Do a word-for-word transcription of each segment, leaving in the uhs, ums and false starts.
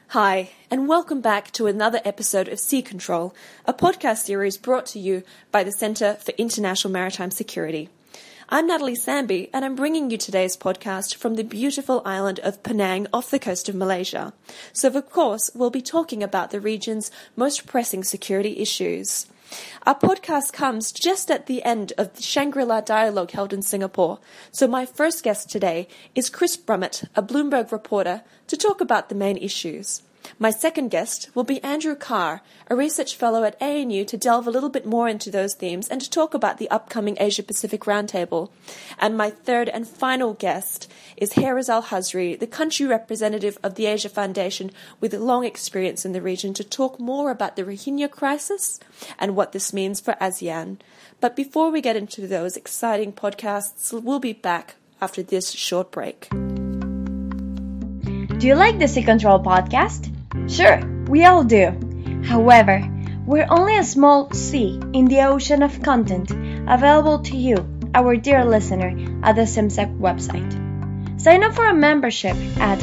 Hi, and welcome back to another episode of Sea Control, a podcast series brought to you by the Centre for International Maritime Security. I'm Natalie Samby, and I'm bringing you today's podcast from the beautiful island of Penang off the coast of Malaysia. So, of course, we'll be talking about the region's most pressing security issues. Our podcast comes just at the end of the Shangri-La Dialogue held in Singapore, so my first guest today is Chris Brummett, a Bloomberg reporter, to talk about the main issues. My second guest will be Andrew Carr, a research fellow at A N U, to delve a little bit more into those themes and to talk about the upcoming Asia-Pacific Roundtable. And my third and final guest is Heraz Al-Hazri, the country representative of the Asia Foundation with long experience in the region, to talk more about the Rohingya crisis and what this means for ASEAN. But before we get into those exciting podcasts, we'll be back after this short break. Do you like the Sea Control podcast? Sure, we all do. However, we're only a small sea in the ocean of content available to you, our dear listener, at the CIMSEC website. Sign up for a membership at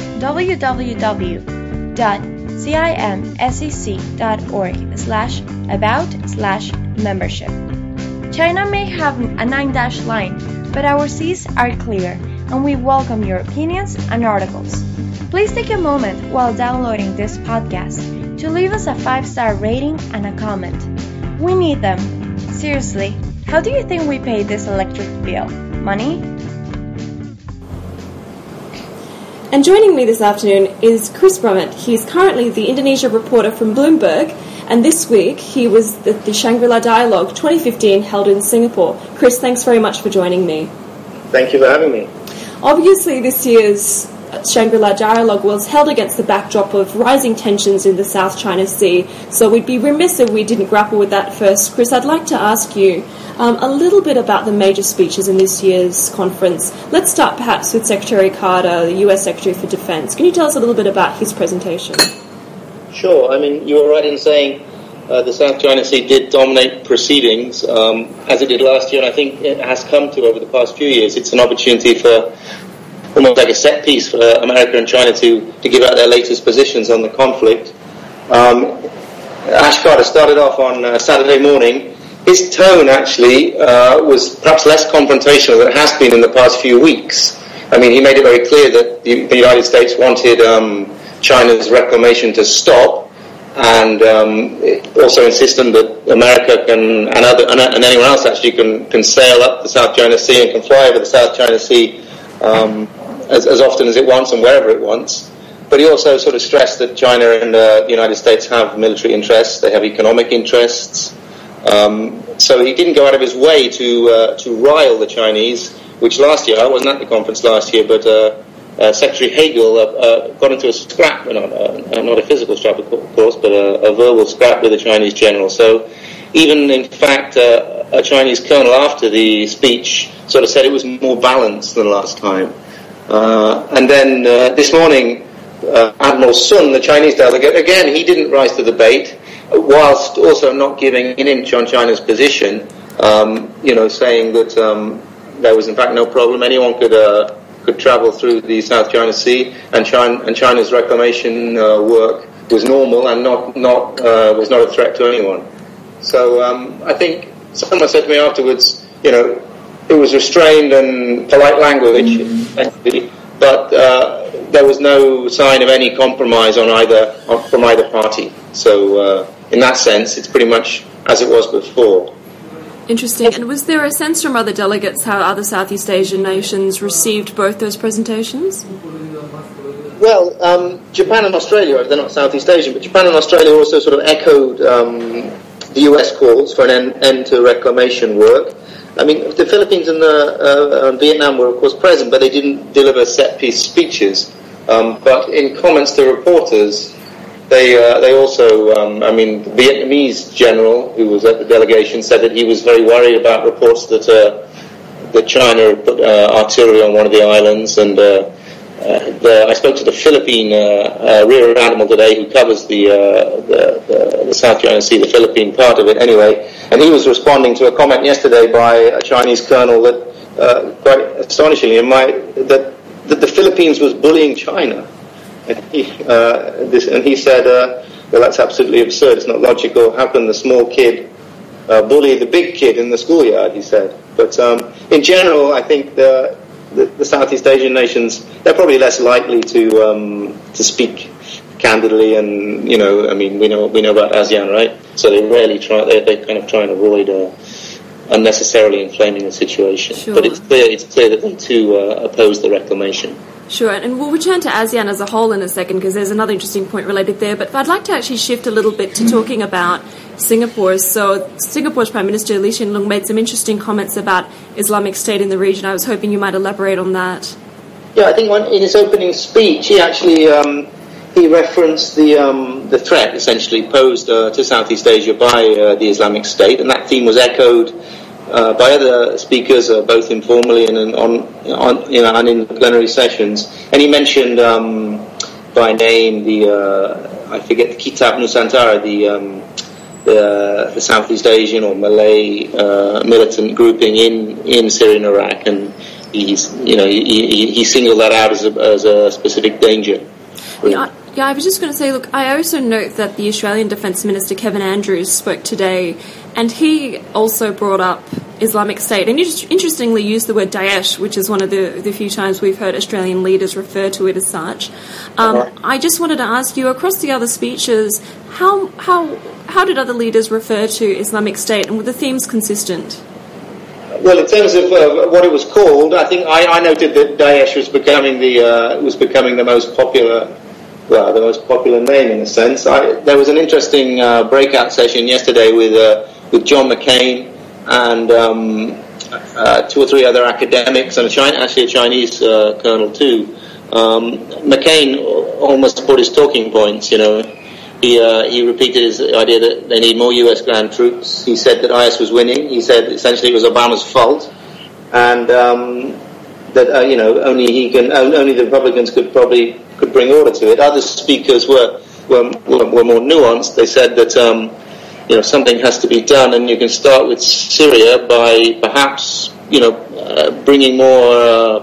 www.cimsec.org slash about slash membership. China may have a nine-dash line, but our seas are clear, and we welcome your opinions and articles. Please take a moment while downloading this podcast to leave us a five-star rating and a comment. We need them. Seriously, how do you think we pay this electric bill? Money? And joining me this afternoon is Chris Brummett. He's currently the Indonesia reporter from Bloomberg, and this week he was at the Shangri-La Dialogue twenty fifteen held in Singapore. Chris, thanks very much for joining me. Thank you for having me. Obviously, this year's Shangri-La Dialogue was held against the backdrop of rising tensions in the South China Sea, so we'd be remiss if we didn't grapple with that first. Chris, I'd like to ask you um, a little bit about the major speeches in this year's conference. Let's start perhaps with Secretary Carter, the U S Secretary for Defense. Can you tell us a little bit about his presentation? Sure. I mean, you were right in saying uh, the South China Sea did dominate proceedings, um, as it did last year, and I think it has come to over the past few years. It's an opportunity for almost like a set piece for America and China to, to give out their latest positions on the conflict. Um, Ash Carter started off on uh, Saturday morning. His tone actually uh, was perhaps less confrontational than it has been in the past few weeks. I mean, he made it very clear that the, the United States wanted um, China's reclamation to stop, and um, also insisted that America can, and, other, and, and anyone else actually can, can sail up the South China Sea and can fly over the South China Sea um, As, as often as it wants and wherever it wants. But he also sort of stressed that China and uh, the United States have military interests, they have economic interests. Um, so he didn't go out of his way to uh, to rile the Chinese, which last year, I wasn't at the conference last year, but uh, uh, Secretary Hagel uh, uh, got into a scrap, not, uh, not a physical scrap of course, but a, a verbal scrap with the Chinese general. So even in fact, uh, a Chinese colonel after the speech sort of said it was more balanced than last time. Uh, and then uh, this morning, uh, Admiral Sun, the Chinese delegate, again, he didn't rise to the bait, whilst also not giving an inch on China's position, um, you know, saying that um, there was in fact no problem. Anyone could uh, could travel through the South China Sea, and China and China's reclamation uh, work was normal and not not uh, was not a threat to anyone. So um, I think someone said to me afterwards, you know, it was restrained and polite language, but uh, there was no sign of any compromise on either on, from either party. So, uh, in that sense, it's pretty much as it was before. Interesting. And was there a sense from other delegates how other Southeast Asian nations received both those presentations? Well, um, Japan and Australia, they're not Southeast Asian, but Japan and Australia also sort of echoed um, the U S calls for an end, end to reclamation work. I mean, the Philippines and, the, uh, and Vietnam were, of course, present, but they didn't deliver set-piece speeches. Um, but in comments to reporters, they uh, they also, um, I mean, the Vietnamese general who was at the delegation said that he was very worried about reports that uh, that China had put uh, artillery on one of the islands. And uh, uh, the, I spoke to the Philippine uh, uh, Rear Admiral today, who covers the, uh, the, the the South China Sea, the Philippine part of it, anyway. And he was responding to a comment yesterday by a Chinese colonel that, uh, quite astonishingly, in my, that, that the Philippines was bullying China. And he, uh, this, and he said, uh, well, that's absolutely absurd. It's not logical. How can the small kid uh, bully the big kid in the schoolyard, he said. But um, in general, I think the, the, the Southeast Asian nations, they're probably less likely to um, to speak candidly, and, you know, I mean, we know we know about ASEAN, right? So they rarely try, they, they kind of try and avoid uh, unnecessarily inflaming the situation. Sure. But it's clear, it's clear that they too uh, oppose the reclamation. Sure, and we'll return to ASEAN as a whole in a second because there's another interesting point related there. But I'd like to actually shift a little bit to talking about Singapore. So Singapore's Prime Minister Lee Hsien Loong made some interesting comments about Islamic State in the region. I was hoping you might elaborate on that. Yeah, I think when, in his opening speech, he actually um, he referenced the um, the threat essentially posed uh, to Southeast Asia by uh, the Islamic State, and that theme was echoed Uh, by other speakers, uh, both informally and on, on, you know, and in plenary sessions. And he mentioned um, by name the uh, I forget the Kitab Nusantara, the um, the, the Southeast Asian or Malay uh, militant grouping in, in Syria and Iraq, and he's you know he, he singled that out as a, as a specific danger. Yeah, yeah, I was just going to say, look, I also note that the Australian Defence Minister Kevin Andrews spoke today, and he also brought up Islamic State, and he just interestingly used the word Daesh, which is one of the, the few times we've heard Australian leaders refer to it as such. Um, uh-huh. I just wanted to ask you, across the other speeches, how how how did other leaders refer to Islamic State, and were the themes consistent? Well, in terms of uh, what it was called, I think I, I noted that Daesh was becoming the uh, was becoming the most popular. Well, the most popular name in a sense. I, there was an interesting uh, breakout session yesterday with uh, with John McCain and um, uh, two or three other academics and a China, actually a Chinese uh, colonel too. Um, McCain almost put his talking points. You know, he uh, he repeated his idea that they need more U S ground troops. He said that I S was winning. He said essentially it was Obama's fault, and um, that uh, you know only he can only the Republicans could probably. could bring order to it. Other speakers were were, were more nuanced. They said that um, you know something has to be done, and you can start with Syria by perhaps you know uh, bringing more uh,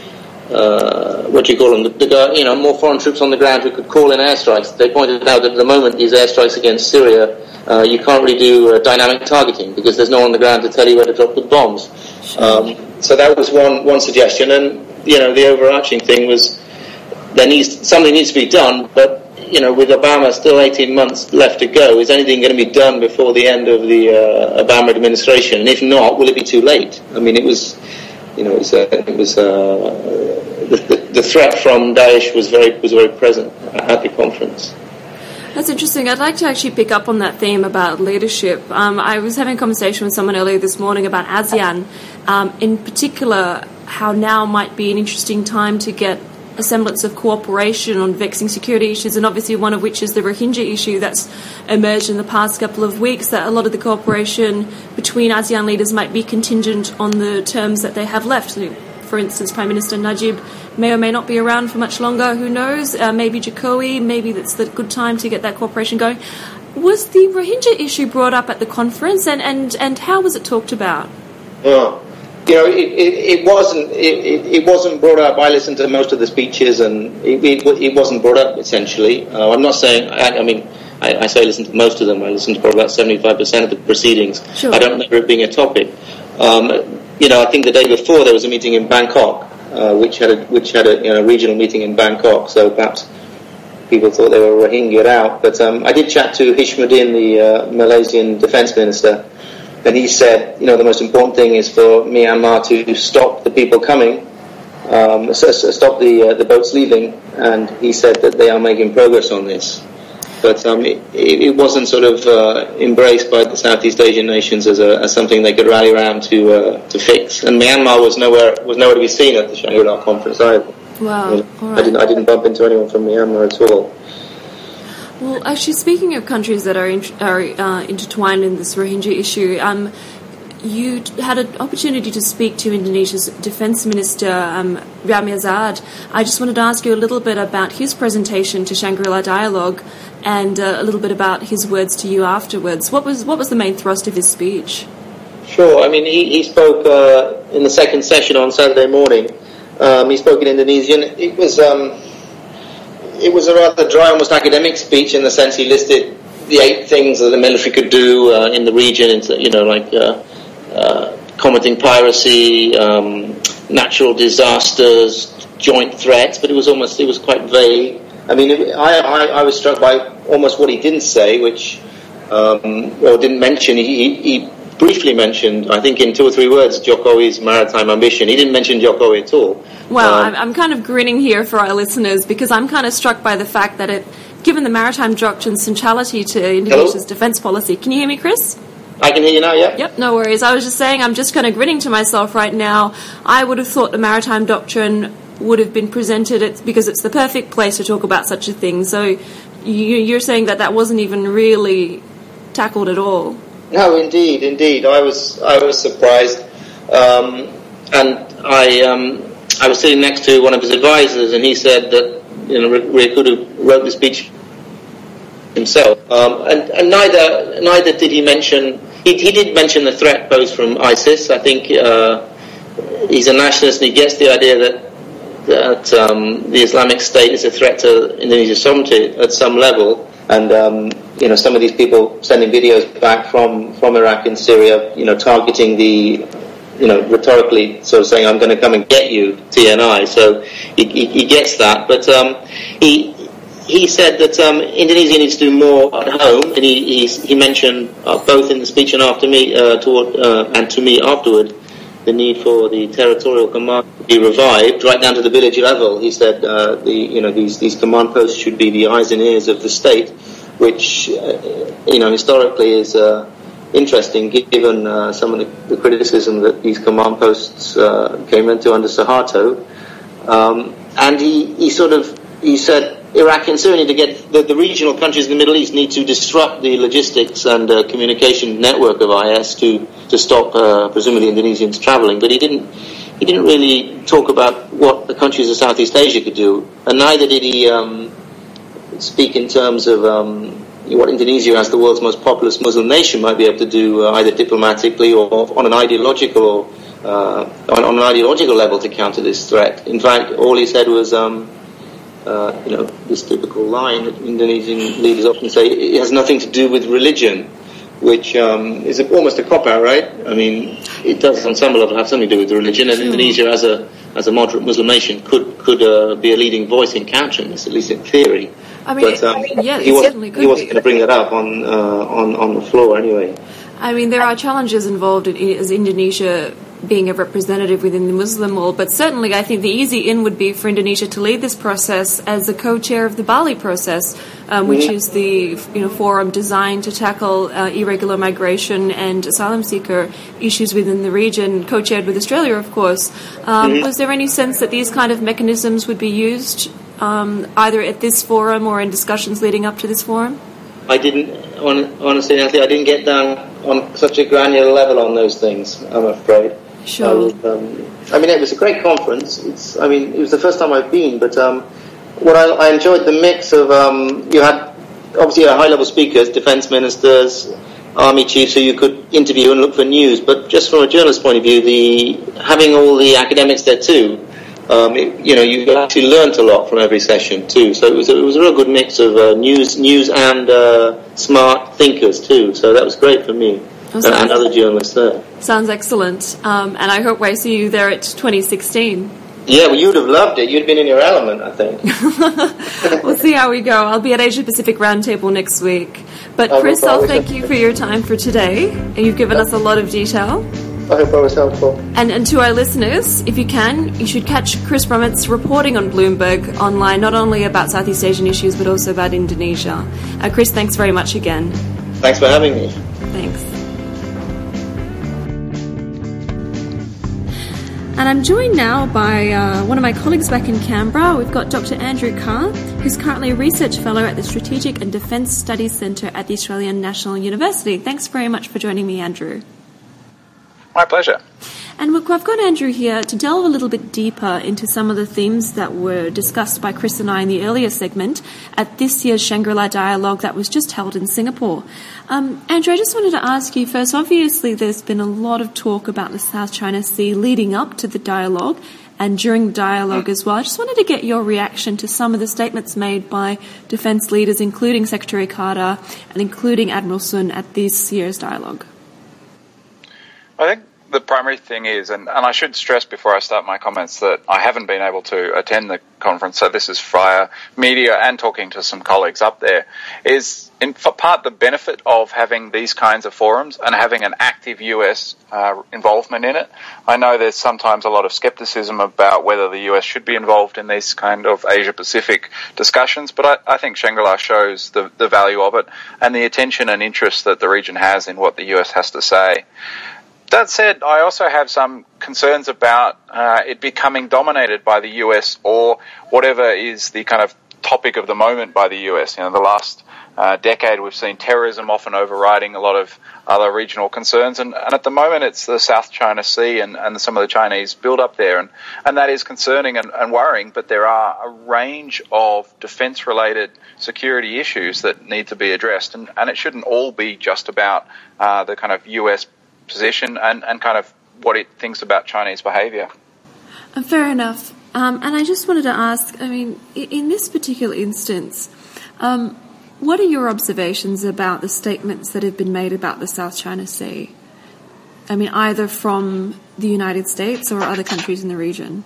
uh, what do you call them? The, the, you know more foreign troops on the ground who could call in airstrikes. They pointed out that at the moment these airstrikes against Syria, uh, you can't really do uh, dynamic targeting because there's no one on the ground to tell you where to drop the bombs. Um, so that was one one suggestion, and you know the overarching thing was. There needs something needs to be done, but you know, with Obama still eighteen months left to go, is anything going to be done before the end of the uh, Obama administration? And if not, will it be too late? I mean, it was, you know, it was, uh, it was uh, the, the, the threat from Daesh was very was very present at the conference. That's interesting. I'd like to actually pick up on that theme about leadership. Um, I was having a conversation with someone earlier this morning about ASEAN, um, in particular, how now might be an interesting time to get a semblance of cooperation on vexing security issues, and obviously one of which is the Rohingya issue that's emerged in the past couple of weeks, that a lot of the cooperation between ASEAN leaders might be contingent on the terms that they have left. For instance, Prime Minister Najib may or may not be around for much longer, who knows, uh, maybe Jokowi, maybe that's the good time to get that cooperation going. Was the Rohingya issue brought up at the conference, and, and, and how was it talked about? Yeah. You know, it, it, it wasn't it, it wasn't brought up. I listened to most of the speeches, and it, it, it wasn't brought up. Essentially, uh, I'm not saying. I, I mean, I, I say listen to most of them. I listened to probably about seventy-five percent of the proceedings. Sure. I don't remember it being a topic. Um, you know, I think the day before there was a meeting in Bangkok, uh, which had a which had a you know, regional meeting in Bangkok. So perhaps people thought they were Rohingya out. But um, I did chat to Hishamuddin, the uh, Malaysian defence minister. And he said, you know, the most important thing is for Myanmar to stop the people coming, um, so, so stop the uh, the boats leaving. And he said that they are making progress on this. But um, it, it wasn't sort of uh, embraced by the Southeast Asian nations as, a, as something they could rally around to uh, to fix. And Myanmar was nowhere was nowhere to be seen at the Shangri-La conference either. Wow! You know, all right. I didn't I didn't bump into anyone from Myanmar at all. Well, actually, speaking of countries that are, in, are uh, intertwined in this Rohingya issue, um, you had an opportunity to speak to Indonesia's Defence Minister, um, Rami Azad. I just wanted to ask you a little bit about his presentation to Shangri-La Dialogue, and uh, a little bit about his words to you afterwards. What was what was the main thrust of his speech? Sure. I mean, he, he spoke uh, in the second session on Saturday morning. Um, he spoke in Indonesian. It was. Um, it was a rather dry, almost academic speech in the sense he listed the eight things that the military could do uh, in the region, you know, like uh, uh, combating piracy, um, natural disasters, joint threats, but it was almost, it was quite vague. I mean, it, I, I, I was struck by almost what he didn't say, which, um, or didn't mention. He, he briefly mentioned, I think in two or three words, Jokowi's maritime ambition. He didn't mention Jokowi at all. Well, um, I'm, I'm kind of grinning here for our listeners because I'm kind of struck by the fact that it, given the maritime doctrine's centrality to Indonesia's defence policy. Can you hear me, Chris? I can hear you now, yeah. Yep, no worries. I was just saying, I'm just kind of grinning to myself right now. I would have thought the maritime doctrine would have been presented it, because it's the perfect place to talk about such a thing. So you, you're saying that that wasn't even really tackled at all. No, indeed, indeed. I was I was surprised, um, and I um, I was sitting next to one of his advisors, and he said that, you know, Ryukudu wrote the speech himself, um, and, and neither neither did he mention. He, he did mention the threat posed from ISIS. I think uh, he's a nationalist, and he gets the idea that that um, the Islamic State is a threat to Indonesia's sovereignty at some level. And, um, you know, some of these people sending videos back from, from Iraq and Syria, you know, targeting the, you know, rhetorically sort of saying, I'm going to come and get you, T N I. So he, he, he gets that. But um, he he said that um, Indonesia needs to do more at home. And he, he, he mentioned uh, both in the speech and after me, uh, toward, uh, and to me afterward, the need for the territorial command to be revived right down to the village level. He said uh, the you know these these command posts should be the eyes and ears of the state, which uh, you know historically is uh, interesting given uh, some of the, the criticism that these command posts uh, came into under Suharto. Um, and he, he sort of he said Iraq and Syria need to get the, the regional countries in the Middle East need to disrupt the logistics and uh, communication network of I S to to stop uh, presumably Indonesians travelling. But he didn't he didn't really talk about what the countries of Southeast Asia could do, and neither did he um, speak in terms of um, what Indonesia, as the world's most populous Muslim nation, might be able to do uh, either diplomatically or on an ideological uh, on, on an ideological level to counter this threat. In fact, all he said was. Um, Uh, you know, this typical line that Indonesian leaders often say, it has nothing to do with religion, which um, is a, almost a cop-out, right? I mean, it does on some level have something to do with religion, and sure. Indonesia, as a as a moderate Muslim nation, could could uh, be a leading voice in countering this, at least in theory. I mean, but um, yeah, he, it was, certainly could he wasn't going to bring that up on uh, on on the floor anyway. I mean, there are challenges involved in, as Indonesia being a representative within the Muslim world, but certainly I think the easy in would be for Indonesia to lead this process as the co-chair of the Bali process, um, which mm-hmm. is the you know forum designed to tackle uh, irregular migration and asylum seeker issues within the region, co-chaired with Australia, of course. Um, mm-hmm. Was there any sense that these kind of mechanisms would be used um, either at this forum or in discussions leading up to this forum? I didn't, honestly, Natalie, I didn't get down on such a granular level on those things, I'm afraid. Sure. I, was, um, I mean, it was a great conference. It's, I mean, it was the first time I've been, but um, what I, I enjoyed the mix of, um, you had obviously high-level speakers, defence ministers, army chiefs who you could interview and look for news, but just from a journalist's point of view, the having all the academics there too, um, it, you know, you actually learnt a lot from every session too. So it was a, it was a real good mix of uh, news, news and uh, smart thinkers too. So that was great for me. And, and other journalists there. Sounds excellent. Um, and I hope I see you there at twenty sixteen. Yeah, well, you'd have loved it. You'd been in your element, I think. We'll see how we go. I'll be at Asia Pacific Roundtable next week. But I Chris, I'll thank you for your time for today. You've given us a lot of detail. I hope I was helpful. And, and to our listeners, if you can, you should catch Chris Brummett's reporting on Bloomberg online, not only about Southeast Asian issues, but also about Indonesia. Uh, Chris, thanks very much again. Thanks for having me. Thanks. And I'm joined now by uh, one of my colleagues back in Canberra. We've got Doctor Andrew Carr, who's currently a research fellow at the Strategic and Defence Studies Centre at the Australian National University. Thanks very much for joining me, Andrew. My pleasure. And look, I've got Andrew here to delve a little bit deeper into some of the themes that were discussed by Chris and I in the earlier segment at this year's Shangri-La Dialogue that was just held in Singapore. Um, Andrew, I just wanted to ask you first, obviously there's been a lot of talk about the South China Sea leading up to the dialogue, and during the dialogue as well. I just wanted to get your reaction to some of the statements made by defence leaders, including Secretary Carter and including Admiral Sun at this year's dialogue. I think the primary thing is, and, and I should stress before I start my comments that I haven't been able to attend the conference, so this is via media and talking to some colleagues up there, is in part the benefit of having these kinds of forums and having an active U S uh, involvement in it. I know there's sometimes a lot of skepticism about whether the U S should be involved in these kind of Asia-Pacific discussions, but I, I think Shangri-La shows the, the value of it and the attention and interest that the region has in what the U S has to say. That said, I also have some concerns about uh, it becoming dominated by the U S or whatever is the kind of topic of the moment by the U S. You know, the last uh, decade we've seen terrorism often overriding a lot of other regional concerns, and, and at the moment it's the South China Sea and, and some of the Chinese build up there, and, and that is concerning and, and worrying, but there are a range of defence-related security issues that need to be addressed, and, and it shouldn't all be just about uh, the kind of U S position and, and kind of what it thinks about Chinese behaviour. Uh, fair enough. Um, and I just wanted to ask, I mean, in this particular instance, um, what are your observations about the statements that have been made about the South China Sea? I mean, either from the United States or other countries in the region?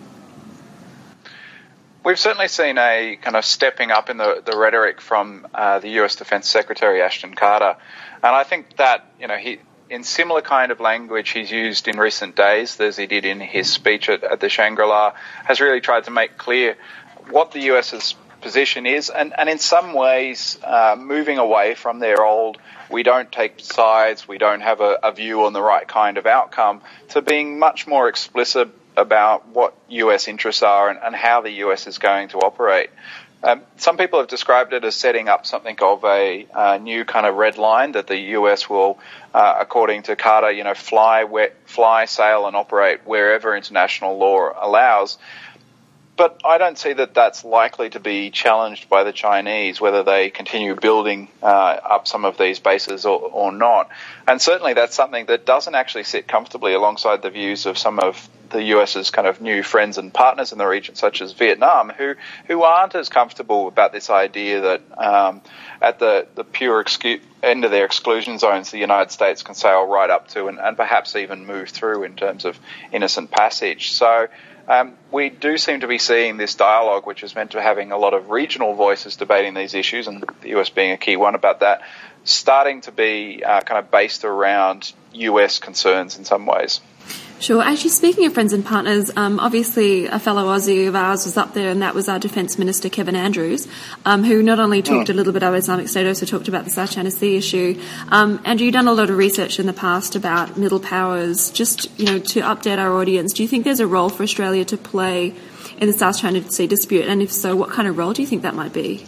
We've certainly seen a kind of stepping up in the, the rhetoric from uh, the U S Defence Secretary Ashton Carter. And I think that, you know, he... in similar kind of language he's used in recent days, as he did in his speech at, at the Shangri-La, has really tried to make clear what the US's position is, and, and in some ways uh, moving away from their old, we don't take sides, we don't have a, a view on the right kind of outcome, to being much more explicit about what U S interests are and, and how the U S is going to operate. Um, some people have described it as setting up something of a uh, new kind of red line that the U S will, uh, according to Carter, you know, fly, where, fly, sail, and operate wherever international law allows. But I don't see that that's likely to be challenged by the Chinese, whether they continue building uh, up some of these bases or, or not. And certainly that's something that doesn't actually sit comfortably alongside the views of some of the US's kind of new friends and partners in the region, such as Vietnam, who, who aren't as comfortable about this idea that um, at the, the pure excu- end of their exclusion zones, the United States can sail right up to and, and perhaps even move through in terms of innocent passage. So Um, we do seem to be seeing this dialogue, which is meant to be having a lot of regional voices debating these issues, and the U S being a key one about that, starting to be uh, kind of based around U S concerns in some ways. Sure. Actually, speaking of friends and partners, um, obviously a fellow Aussie of ours was up there, and that was our Defence Minister, Kevin Andrews, um, who not only talked mm. a little bit about Islamic State, also talked about the South China Sea issue. Um, Andrew, you've done a lot of research in the past about middle powers. Just, you know, to update our audience, do you think there's a role for Australia to play in the South China Sea dispute? And if so, what kind of role do you think that might be?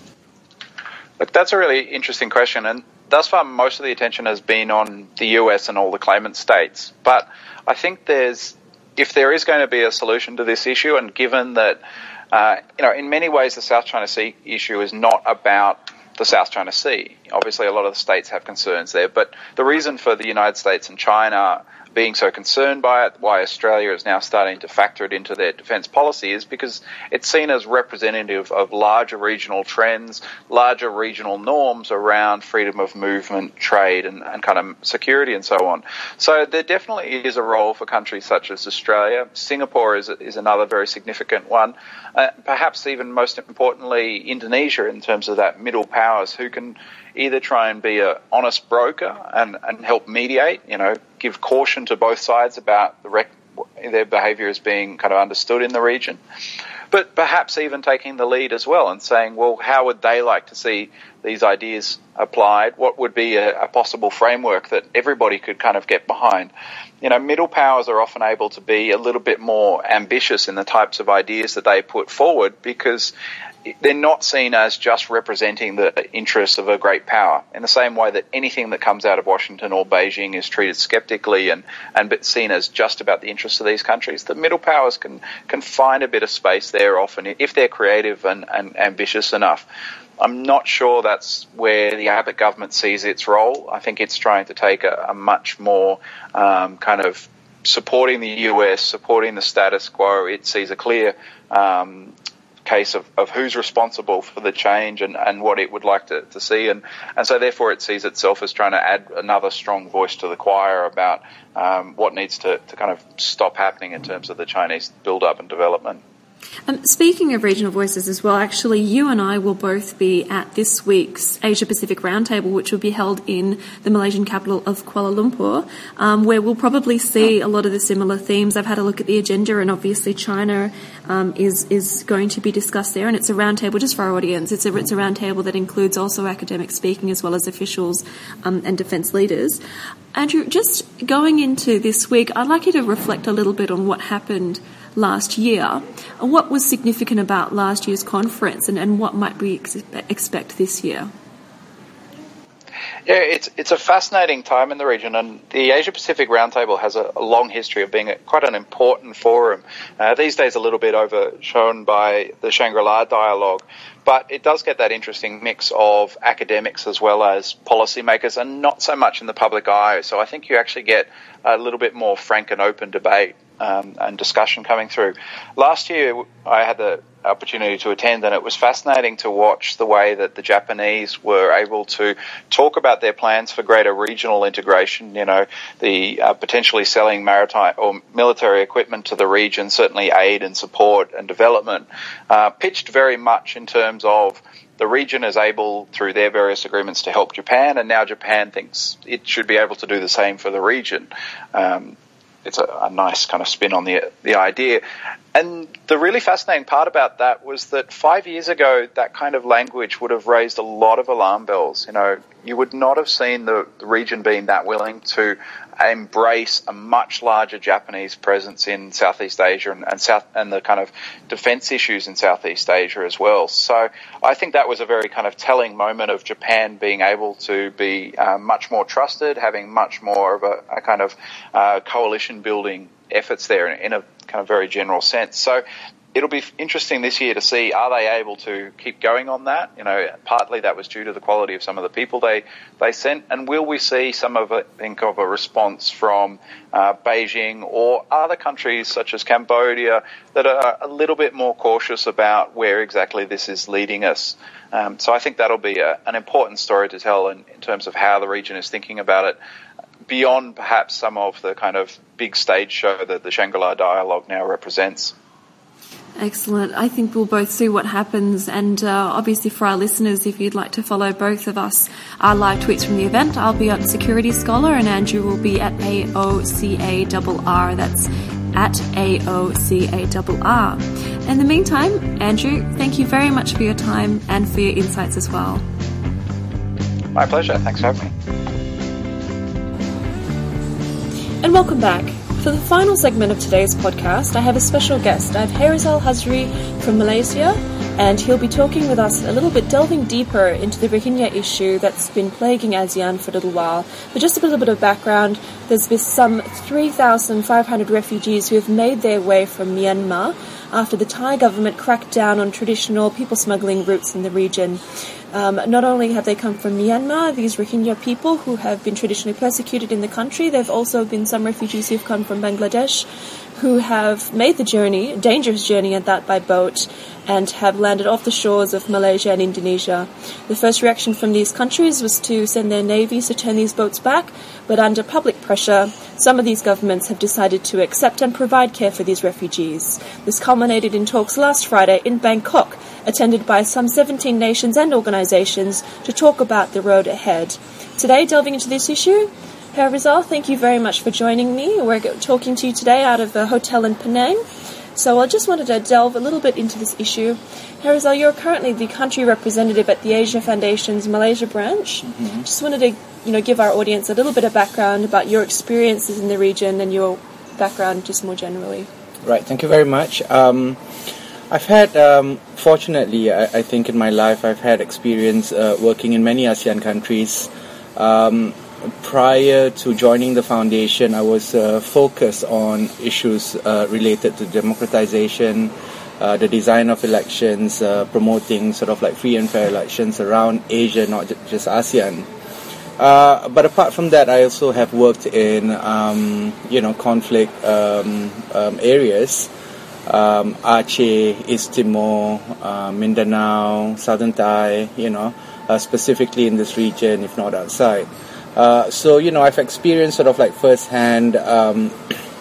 Look, that's a really interesting question, and thus far most of the attention has been on the U S and all the claimant states. But I think there's, if there is going to be a solution to this issue, and given that, uh, you know, in many ways the South China Sea issue is not about the South China Sea. Obviously a lot of the states have concerns there, but the reason for the United States and China being so concerned by it, why Australia is now starting to factor it into their defence policy, is because it's seen as representative of larger regional trends, larger regional norms around freedom of movement, trade, and, and kind of security and so on. So there definitely is a role for countries such as Australia. Singapore is, is another very significant one. Uh, perhaps even most importantly, Indonesia, in terms of that middle powers, who can either try and be an honest broker and, and help mediate, you know, give caution to both sides about the rec- their behaviour as being kind of understood in the region, but perhaps even taking the lead as well and saying, well, how would they like to see these ideas applied? What would be a, a possible framework that everybody could kind of get behind? You know, middle powers are often able to be a little bit more ambitious in the types of ideas that they put forward, because they're not seen as just representing the interests of a great power, in the same way that anything that comes out of Washington or Beijing is treated skeptically and, and seen as just about the interests of these countries. The middle powers can, can find a bit of space there often if they're creative and, and ambitious enough. I'm not sure that's where the Abbott government sees its role. I think it's trying to take a, a much more um, kind of supporting the U S, supporting the status quo. It sees a clear um, case of, of who's responsible for the change and, and what it would like to, to see. And, and so therefore it sees itself as trying to add another strong voice to the choir about um, what needs to, to kind of stop happening in terms of the Chinese build-up and development. Um, speaking of regional voices as well, actually, you and I will both be at this week's Asia-Pacific Roundtable, which will be held in the Malaysian capital of Kuala Lumpur, um, where we'll probably see a lot of the similar themes. I've had a look at the agenda, and obviously China um, is is going to be discussed there, and it's a roundtable just for our audience. It's a, it's a roundtable that includes also academic speaking as well as officials um, and defence leaders. Andrew, just going into this week, I'd like you to reflect a little bit on what happened last year, and what was significant about last year's conference, and, and what might we ex- expect this year? Yeah, it's it's a fascinating time in the region, and the Asia-Pacific Roundtable has a, a long history of being a, quite an important forum. Uh, these days a little bit overshone by the Shangri-La dialogue, but it does get that interesting mix of academics as well as policymakers, and not so much in the public eye. So I think you actually get a little bit more frank and open debate Um, and discussion coming through. Last year, I had the opportunity to attend, and it was fascinating to watch the way that the Japanese were able to talk about their plans for greater regional integration. You know, the uh, potentially selling maritime or military equipment to the region, certainly aid and support and development, uh, pitched very much in terms of the region is able, through their various agreements, to help Japan, and now Japan thinks it should be able to do the same for the region. Um, It's a, a nice kind of spin on the the idea. And the really fascinating part about that was that five years ago, that kind of language would have raised a lot of alarm bells. You know, you would not have seen the, the region being that willing to embrace a much larger Japanese presence in Southeast Asia and, and South and the kind of defense issues in Southeast Asia as well. So I think that was a very kind of telling moment of Japan being able to be uh, much more trusted, having much more of a, a kind of uh, coalition building efforts there in, in a kind of very general sense. So it'll be interesting this year to see, are they able to keep going on that? You know, partly that was due to the quality of some of the people they, they sent. And will we see some of a, think of a response from uh, Beijing or other countries such as Cambodia that are a little bit more cautious about where exactly this is leading us? Um, so I think that'll be a, an important story to tell in, in terms of how the region is thinking about it, beyond perhaps some of the kind of big stage show that the Shangri-La dialogue now represents. Excellent. I think we'll both see what happens, and uh, obviously for our listeners, if you'd like to follow both of us, our live tweets from the event, I'll be at Security Scholar and Andrew will be at A O C A R R. That's at A O C A R R. In the meantime, Andrew, thank you very much for your time and for your insights as well. My pleasure. Thanks for having me. And welcome back. For the final segment of today's podcast, I have a special guest. I have Harizal Hazri from Malaysia, and he'll be talking with us a little bit, delving deeper into the Rohingya issue that's been plaguing ASEAN for a little while. But just a little bit of background, there's been some three thousand five hundred refugees who have made their way from Myanmar after the Thai government cracked down on traditional people smuggling routes in the region. Um, not only have they come from Myanmar, these Rohingya people who have been traditionally persecuted in the country, there have also been some refugees who've come from Bangladesh who have made the journey, a dangerous journey at that, by boat, and have landed off the shores of Malaysia and Indonesia. The first reaction from these countries was to send their navies to turn these boats back, but under public pressure, some of these governments have decided to accept and provide care for these refugees. This culminated in talks last Friday in Bangkok, attended by some seventeen nations and organisations, to talk about the road ahead. Today, delving into this issue, Harizal, thank you very much for joining me. We're talking to you today out of a hotel in Penang. So I just wanted to delve a little bit into this issue. Harizal, you're currently the country representative at the Asia Foundation's Malaysia branch. Mm-hmm. Just wanted to, you know, give our audience a little bit of background about your experiences in the region and your background just more generally. Right, thank you very much. Um, I've had, um, fortunately, I, I think in my life, I've had experience uh, working in many ASEAN countries. Um, prior to joining the foundation, I was uh, focused on issues uh, related to democratization, uh, the design of elections, uh, promoting sort of like free and fair elections around Asia, not just ASEAN. Uh, but apart from that, I also have worked in, um, you know, conflict um, um, areas, um, Aceh, East Timor, uh, Mindanao, Southern Thai, you know, uh, specifically in this region, if not outside. Uh, so, you know, I've experienced sort of like first-hand, um,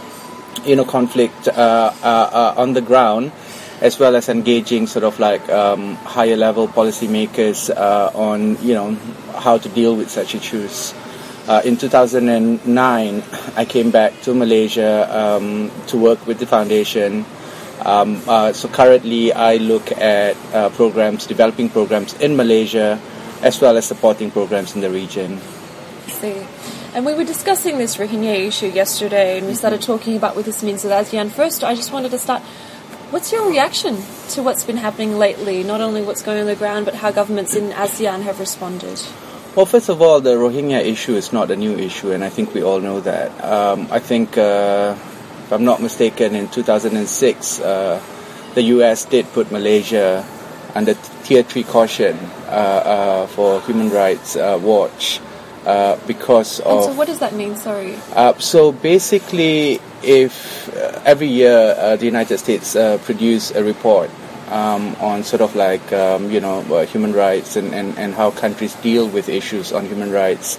you know, conflict uh, uh, uh, on the ground, as well as engaging sort of like um, higher level policymakers uh, on, you know, how to deal with such issues. Uh, in two thousand nine, I came back to Malaysia um, to work with the foundation. Um, uh, so currently I look at uh, programs, developing programs in Malaysia, as well as supporting programs in the region. I see. And we were discussing this Rohingya issue yesterday, and we started talking about what this means with ASEAN. First, I just wanted to start, what's your reaction to what's been happening lately? Not only what's going on the ground, but how governments in ASEAN have responded? Well, first of all, the Rohingya issue is not a new issue, and I think we all know that. Um, I think, uh, if I'm not mistaken, in two thousand six, uh, the U S did put Malaysia under Tier three caution uh, uh, for Human Rights uh, Watch uh, because of... And so what does that mean? Sorry. Uh, so basically, if uh, every year uh, the United States uh, produce a report um, on sort of like, um, you know, uh, human rights and, and, and how countries deal with issues on human rights,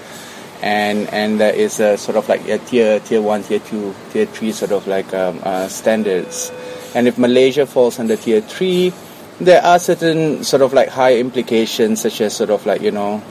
and and there is a sort of like a tier, tier one, tier two, tier three sort of like um, uh, standards. And if Malaysia falls under tier three, there are certain sort of like high implications, such as sort of like, you know,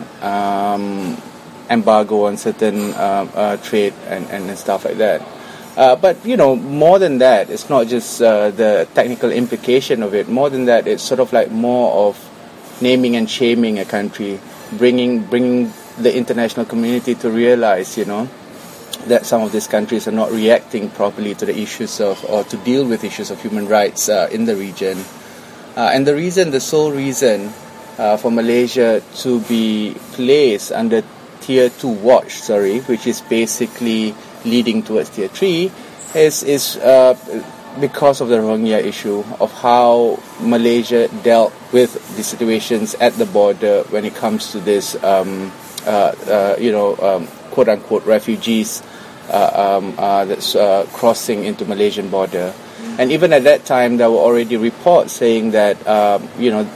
um, embargo on certain uh, uh, trade and, and stuff like that. Uh, but, you know, more than that, it's not just uh, the technical implication of it. More than that, it's sort of like more of naming and shaming a country, bringing bringing the international community to realize, you know, that some of these countries are not reacting properly to the issues of, or to deal with issues of human rights uh, in the region. Uh, and the reason, the sole reason uh, for Malaysia to be placed under Tier two watch, sorry, which is basically leading towards Tier three, is is uh, because of the Rohingya issue, of how Malaysia dealt with the situations at the border when it comes to this, um, uh, uh, you know, um, quote-unquote refugees uh, um, uh, that's uh, crossing into Malaysian border. And even at that time, there were already reports saying that, um, you know,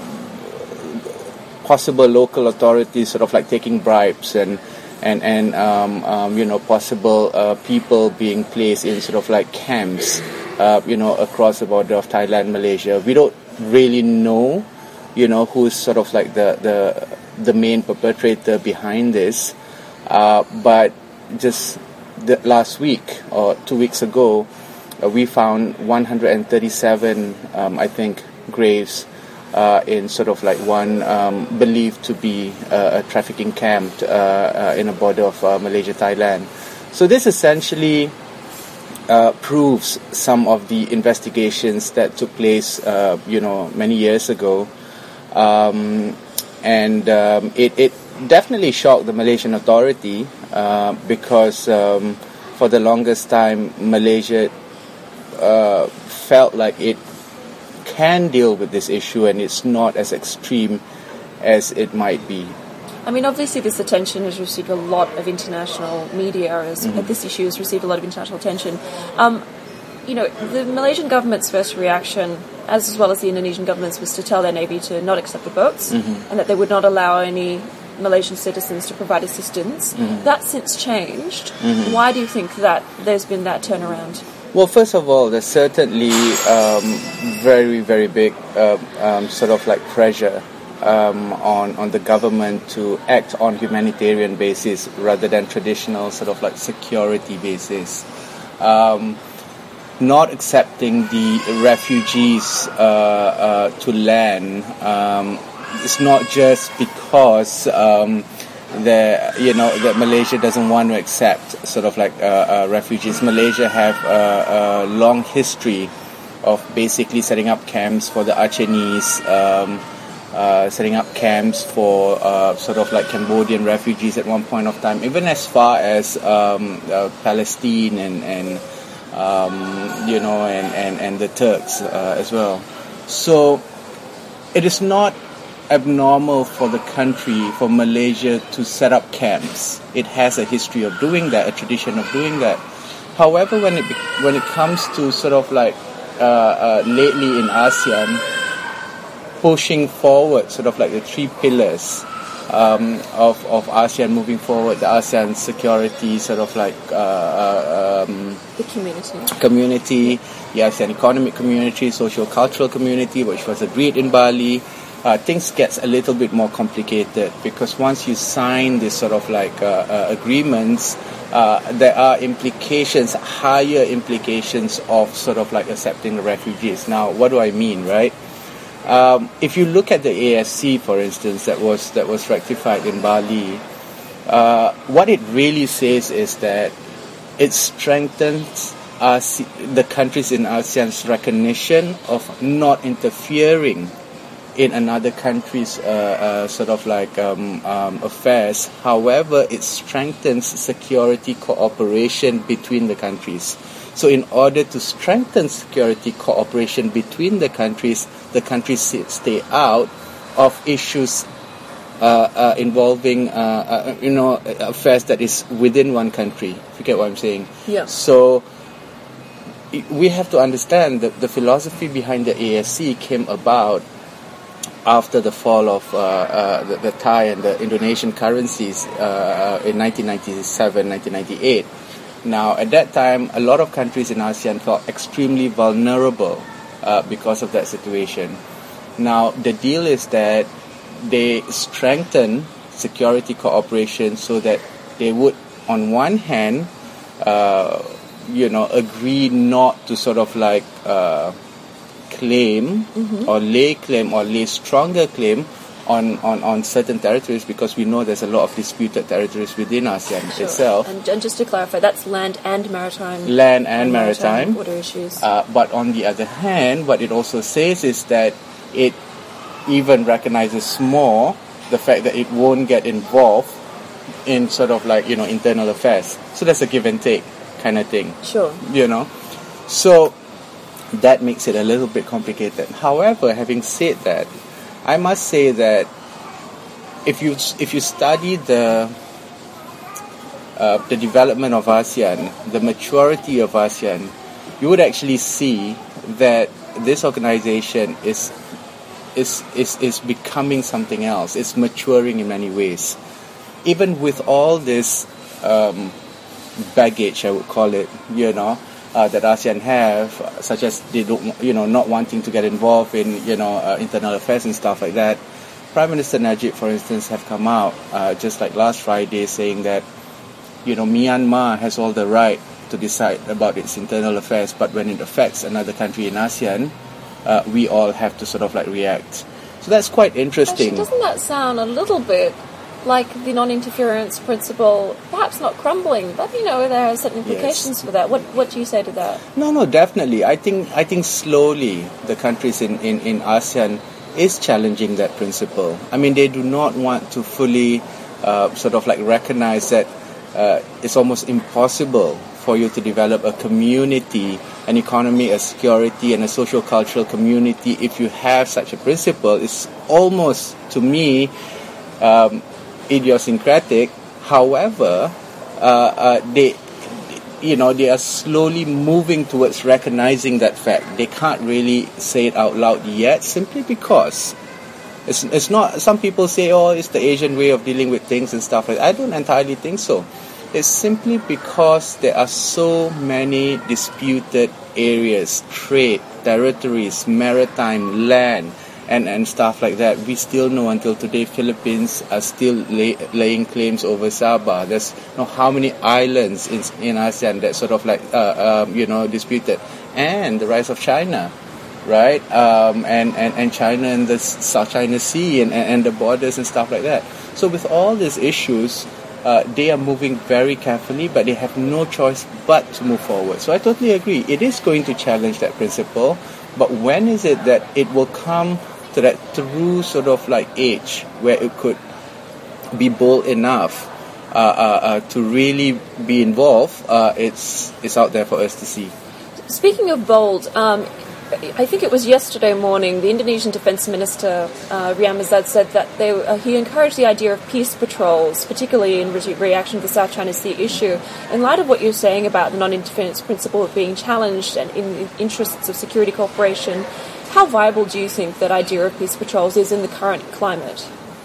possible local authorities sort of like taking bribes and and and um, um, you know, possible uh, people being placed in sort of like camps, uh, you know, across the border of Thailand, Malaysia. We don't really know, you know, who's sort of like the the the main perpetrator behind this, uh, but just the last week or two weeks ago, uh, we found one hundred thirty-seven, um, I think, graves Uh, in sort of like one um, believed to be uh, a trafficking camp uh, uh, in a border of uh, Malaysia, Thailand. So this essentially uh, proves some of the investigations that took place, uh, you know, many years ago, um, and um, it, it definitely shocked the Malaysian Authority uh, because um, for the longest time Malaysia uh, felt like it can deal with this issue and it's not as extreme as it might be. I mean, obviously this attention has received a lot of international media, as mm-hmm. this issue has received a lot of international attention. Um, you know, the Malaysian government's first reaction, as well as the Indonesian government's, was to tell their navy to not accept the boats mm-hmm. and that they would not allow any Malaysian citizens to provide assistance. Mm-hmm. That's since changed. Mm-hmm. Why do you think that there's been that turnaround? Well, first of all, there's certainly um, very, very big uh, um, sort of like pressure um, on on the government to act on humanitarian basis rather than traditional sort of like security basis. Um, not accepting the refugees uh, uh, to land. Um, it's not just because um, the you know that Malaysia doesn't want to accept sort of like uh, uh, refugees. Malaysia have a, a long history of basically setting up camps for the Acehnese, um, uh, setting up camps for uh, sort of like Cambodian refugees at one point of time, even as far as um, uh, Palestine and and um, you know and, and, and the Turks uh, as well. So it is not abnormal for the country, for Malaysia, to set up camps. It has a history of doing that, a tradition of doing that. However, when it when it comes to sort of like uh, uh, lately in ASEAN, pushing forward sort of like the three pillars um, of of ASEAN moving forward, the ASEAN security sort of like uh, uh, um, the community, community, the ASEAN economic community, social cultural community, which was agreed in Bali. Uh, things gets a little bit more complicated because once you sign this sort of like uh, uh, agreements, uh, there are implications, higher implications of sort of like accepting the refugees. Now, what do I mean, right? Um, if you look at the A S C, for instance, that was that was rectified in Bali, uh, what it really says is that it strengthens ASE- the countries in ASEAN's recognition of not interfering in another country's uh, uh, sort of like um, um, affairs. However, it strengthens security cooperation between the countries. So in order to strengthen security cooperation between the countries, the countries stay out of issues uh, uh, involving uh, uh, you know affairs that is within one country. If you get what I'm saying? Yeah. So we have to understand that the philosophy behind the A S C came about after the fall of uh, uh, the, the Thai and the Indonesian currencies uh, in nineteen ninety-seven, nineteen ninety-eight. Now, at that time, a lot of countries in ASEAN felt extremely vulnerable uh, because of that situation. Now, the deal is that they strengthen security cooperation so that they would, on one hand, uh, you know, agree not to sort of like uh, claim mm-hmm. or lay claim or lay stronger claim on, on, on certain territories, because we know there's a lot of disputed territories within ASEAN sure. itself. And, and just to clarify, that's land and maritime. Land and, and maritime, maritime. Water issues. Uh, but on the other hand, what it also says is that it even recognizes more the fact that it won't get involved in sort of like, you know, internal affairs. So that's a give and take kind of thing. Sure. You know? So that makes it a little bit complicated. However, having said that, I must say that if you if you study the uh, the development of ASEAN, the maturity of ASEAN, you would actually see that this organization is is is is becoming something else. It's maturing in many ways. Even with all this um, baggage, I would call it, you know, Uh, that ASEAN have, uh, such as they don't, you know, not wanting to get involved in, you know, uh, internal affairs and stuff like that. Prime Minister Najib, for instance, have come out uh, just like last Friday saying that, you know, Myanmar has all the right to decide about its internal affairs, but when it affects another country in ASEAN, uh, we all have to sort of like react. So that's quite interesting. Actually, doesn't that sound a little bit like the non-interference principle, perhaps not crumbling, but you know there are certain implications yes. for that. What what do you say to that? No, no, definitely. I think I think slowly the countries in, in, in ASEAN is challenging that principle. I mean, they do not want to fully uh, sort of like recognize that uh, it's almost impossible for you to develop a community, an economy, a security, and a social cultural community if you have such a principle. It's almost, to me, um, idiosyncratic. However, uh, uh, they, you know, they are slowly moving towards recognizing that fact. They can't really say it out loud yet, simply because it's it's not. Some people say, "Oh, it's the Asian way of dealing with things and stuff like that." I don't entirely think so. It's simply because there are so many disputed areas, trade, territories, maritime, land, and, and stuff like that. We still know until today Philippines are still lay, laying claims over Sabah. There's you know, how many islands in, in ASEAN that sort of like, uh, um, you know, disputed. And the rise of China, right? Um, and, and, and China and the South China Sea and, and, and the borders and stuff like that. So with all these issues, uh, they are moving very carefully, but they have no choice but to move forward. So I totally agree. It is going to challenge that principle. But when is it that it will come to that true sort of like age where it could be bold enough uh, uh, uh, to really be involved? Uh, it's it's out there for us to see. Speaking of bold, um, I think it was yesterday morning, the Indonesian Defence Minister, uh, Riamizad, said that they, uh, he encouraged the idea of peace patrols, particularly in re- reaction to the South China Sea issue. In light of what you're saying about the non-interference principle being challenged and in the interests of security cooperation, how viable do you think that idea of peace patrols is in the current climate?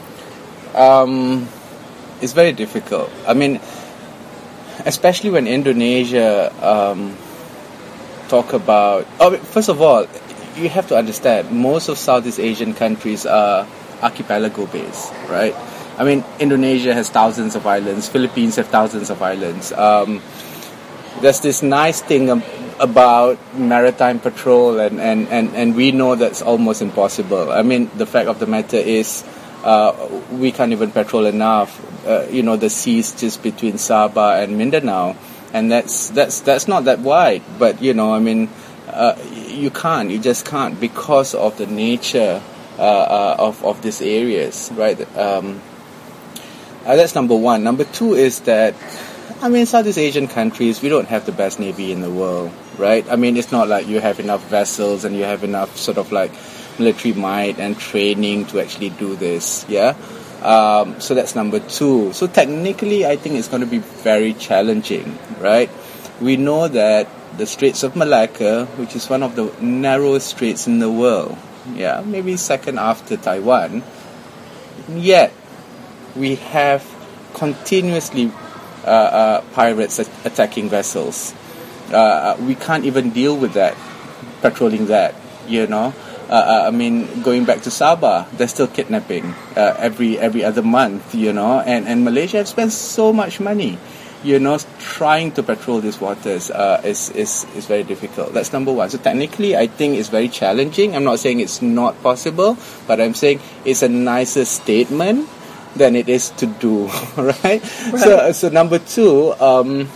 Um, it's very difficult. I mean, especially when Indonesia... Um, talk about... Oh, first of all, you have to understand, most of Southeast Asian countries are archipelago-based, right? I mean, Indonesia has thousands of islands, Philippines have thousands of islands. Um, there's this nice thing um, about maritime patrol, and, and, and, and we know that's almost impossible. I mean, the fact of the matter is, uh, we can't even patrol enough, uh, you know, the seas just between Sabah and Mindanao. And that's that's that's not that wide, but you know, I mean, uh, you can't, you just can't because of the nature uh, uh, of of these areas, right? Um, uh, that's number one. Number two is that, I mean, Southeast Asian countries, we don't have the best navy in the world, right? I mean, it's not like you have enough vessels and you have enough sort of like military might and training to actually do this, yeah. Um, so that's number two. So technically, I think it's going to be very challenging, right? We know that the Straits of Malacca, which is one of the narrowest straits in the world, yeah, maybe second after Taiwan, yet we have continuously uh, uh, pirates attacking vessels. Uh, we can't even deal with that, patrolling that, you know. Uh, I mean, going back to Sabah, they're still kidnapping uh, every every other month, you know, and, and Malaysia have spent so much money, you know, trying to patrol these waters uh, is, is, is very difficult. That's number one. So technically, I think it's very challenging. I'm not saying it's not possible, but I'm saying it's a nicer statement than it is to do, right? right? So, so number two, um,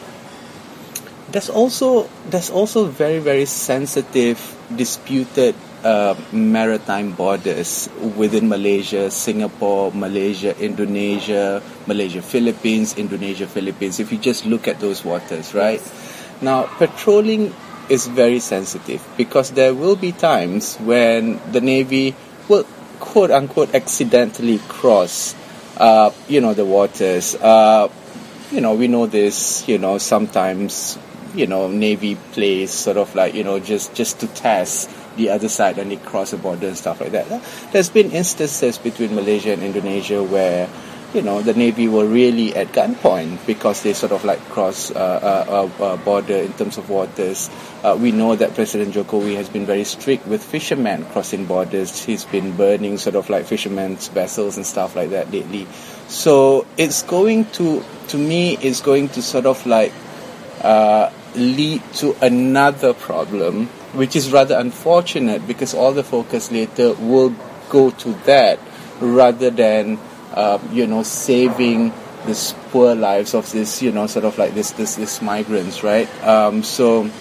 there's also there's also very, very sensitive, disputed Uh, maritime borders within Malaysia, Singapore, Malaysia, Indonesia, Malaysia, Philippines, Indonesia, Philippines. If you just look at those waters, right? Now, patrolling is very sensitive because there will be times when the Navy will, quote unquote, accidentally cross, uh, you know, the waters. Uh, you know, we know this, you know, sometimes, you know, Navy plays sort of like, you know, just, just to test the other side and they cross the border and stuff like that. There's been instances between Malaysia and Indonesia where, you know, the Navy were really at gunpoint because they sort of like cross uh, uh, uh, border in terms of waters. Uh, we know that President Jokowi has been very strict with fishermen crossing borders. He's been burning sort of like fishermen's vessels and stuff like that lately. So it's going to, to me, it's going to sort of like uh, lead to another problem, which is rather unfortunate because all the focus later will go to that rather than, uh, you know, saving the poor lives of this, you know, sort of like this, this, this migrants, right? Um, so,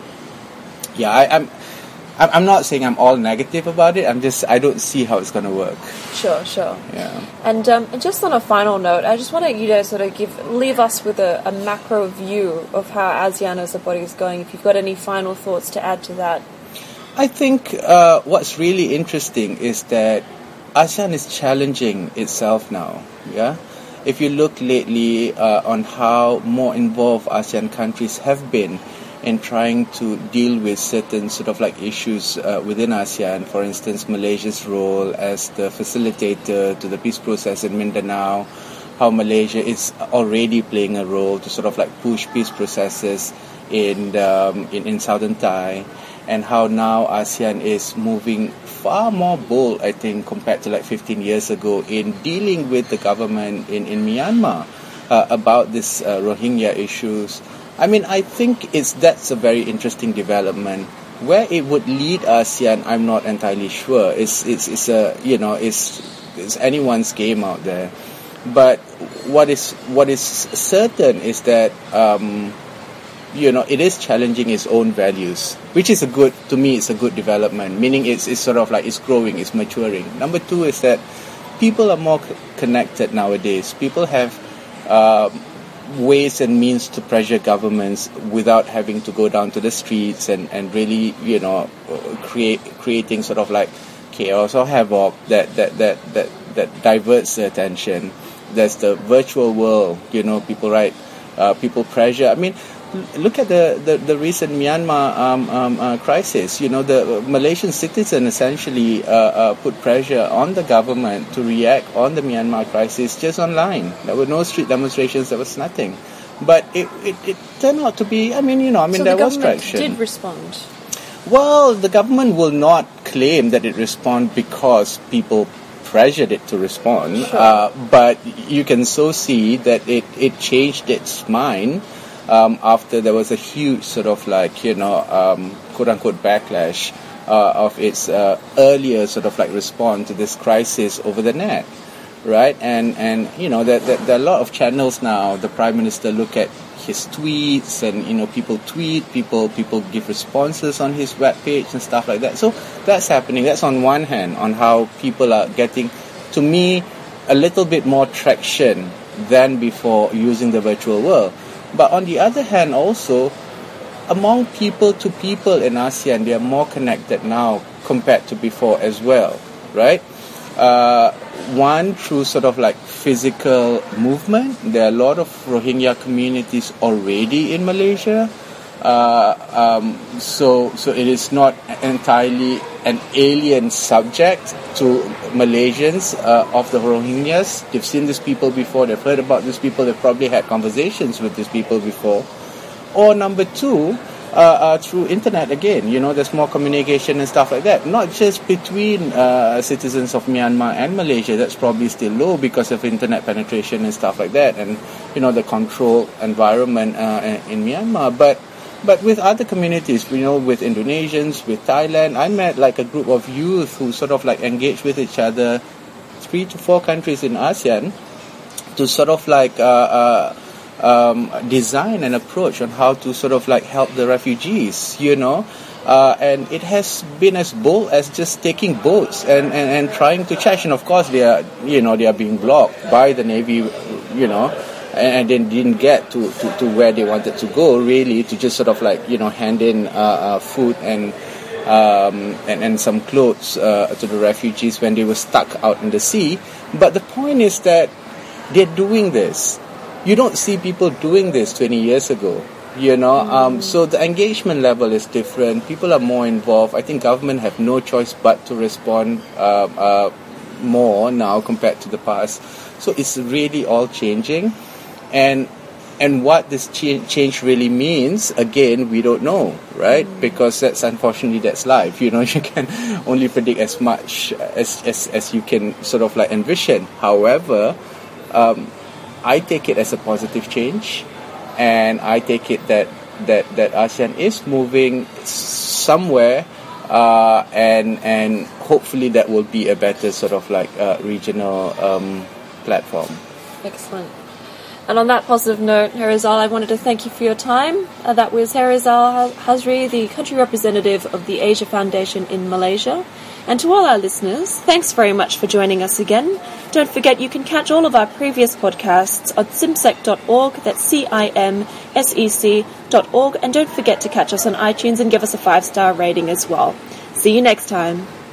yeah, I, I'm, I'm not saying I'm all negative about it. I'm just, I don't see how it's going to work. Sure, sure. Yeah. And um, just on a final note, I just want you to sort of give, leave us with a, a macro view of how ASEAN as a body is going. If you've got any final thoughts to add to that. I think uh, what's really interesting is that ASEAN is challenging itself now. Yeah. If you look lately uh, on how more involved ASEAN countries have been in trying to deal with certain sort of like issues uh, within ASEAN. For instance, Malaysia's role as the facilitator to the peace process in Mindanao, how Malaysia is already playing a role to sort of like push peace processes in um, in, in Southern Thai, and how now ASEAN is moving far more bold, I think, compared to like fifteen years ago in dealing with the government in, in Myanmar uh, about this uh, Rohingya issues. I mean, I think it's that's a very interesting development. Where it would lead ASEAN, I'm not entirely sure. It's it's it's a you know it's it's anyone's game out there. But what is what is certain is that um, you know it is challenging its own values, which is a good to me. It's a good development. Meaning it's it's sort of like it's growing, it's maturing. Number two is that people are more c- connected nowadays. People have. Um, ways and means to pressure governments without having to go down to the streets and, and really, you know, create creating sort of like chaos or havoc that that, that, that, that diverts the attention. There's the virtual world, you know, people write, uh, people pressure. I mean, look at the, the, the recent Myanmar um, um, uh, crisis. You know, the Malaysian citizen essentially uh, uh, put pressure on the government to react on the Myanmar crisis just online. There were no street demonstrations, there was nothing. But it, it, it turned out to be, I mean, you know, I mean, so there the was traction. did respond? Well, the government will not claim that it responded because people pressured it to respond. Sure. Uh, but you can so see that it, it changed its mind um, after there was a huge sort of like, you know, um, quote-unquote backlash uh, of its uh, earlier sort of like response to this crisis over the net. Right? And, and you know, there, there, there are a lot of channels now. The Prime Minister look at his tweets and, you know, people tweet, people people give responses on his webpage and stuff like that. So that's happening. That's on one hand, on how people are getting, to me, a little bit more traction than before using the virtual world. But on the other hand, also, among people to people in ASEAN, they are more connected now compared to before as well, right? Uh, one, through sort of like physical movement. There are a lot of Rohingya communities already in Malaysia. Uh, um, so, so it is not entirely an alien subject to Malaysians uh, of the Rohingyas. They've seen these people before. They've heard about these people. They've probably had conversations with these people before. Or number two, Uh, uh, through internet again, you know, there's more communication and stuff like that. Not just between uh, citizens of Myanmar and Malaysia, that's probably still low because of internet penetration and stuff like that, and you know, the controlled environment uh, in Myanmar. But but with other communities, you know, with Indonesians, with Thailand, I met like a group of youth who sort of like engage with each other, three to four countries in ASEAN, to sort of like. Uh, uh, Um, design an approach on how to sort of like help the refugees, you know, uh, and it has been as bold as just taking boats and, and, and trying to charge. And of course, they are, you know, they are being blocked by the Navy, you know, and, and they didn't get to, to, to where they wanted to go, really, to just sort of like, you know, hand in uh, uh, food and, um, and and some clothes uh, to the refugees when they were stuck out in the sea. But the point is that they're doing this. You don't see people doing this twenty years ago, you know. Um, so the engagement level is different. People are more involved. I think government have no choice but to respond uh, uh, more now compared to the past. So it's really all changing. And and what this ch- change really means, again, we don't know, right? Because that's unfortunately, that's life. You know, you can only predict as much as, as, as you can sort of like envision. However, um, I take it as a positive change, and I take it that that, that ASEAN is moving somewhere, uh, and and hopefully that will be a better sort of like uh, regional um, platform. Excellent. And on that positive note, Herizal, I wanted to thank you for your time. Uh, that was Herizal Hazri, the country representative of the Asia Foundation in Malaysia. And to all our listeners, thanks very much for joining us again. Don't forget you can catch all of our previous podcasts on cimsec dot org, that's C I M S E C dot org, and don't forget to catch us on iTunes and give us a five-star rating as well. See you next time.